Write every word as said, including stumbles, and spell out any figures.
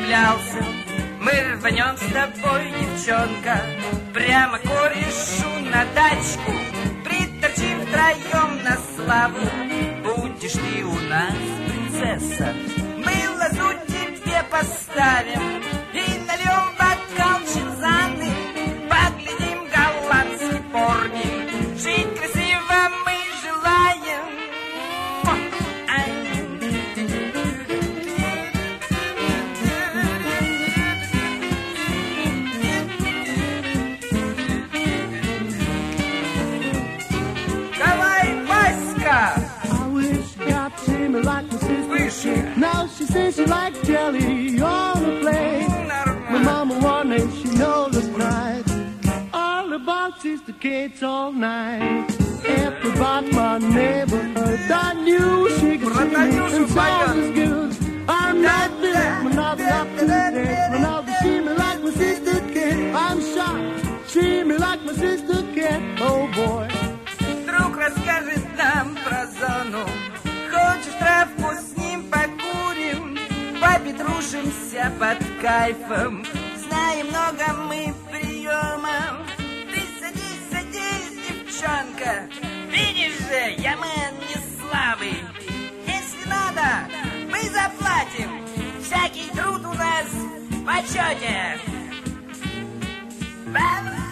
цеплялся. Мы рванем с тобой, девчонка, прямо корешу на дачку. Приторчим втроем на славу, будешь ты у нас принцесса. Мы лазу тебе поставим и нальем бокал чинзаны. Поглядим голландский порник, жить красиво мы желаем. Давай, Васька! Like my sister. Now she says she likes jelly on the plate. My mama one day she knows us right. All about Sister Kate's all night. Everybody in my neighborhood I knew she could sing and songs as good. I'm not there, but not up to date. But now they see me like my sister Kate. I'm shocked, see me like my sister Kate. Oh boy. Друг расскажет нам про зону. Хочешь, травку с ним покурим, попетрушимся под кайфом. Знаем много мы приемов. Ты садись, садись, девчонка. Видишь же, я мэн не слабый. Если надо, мы заплатим. Всякий труд у нас в почете. Бам!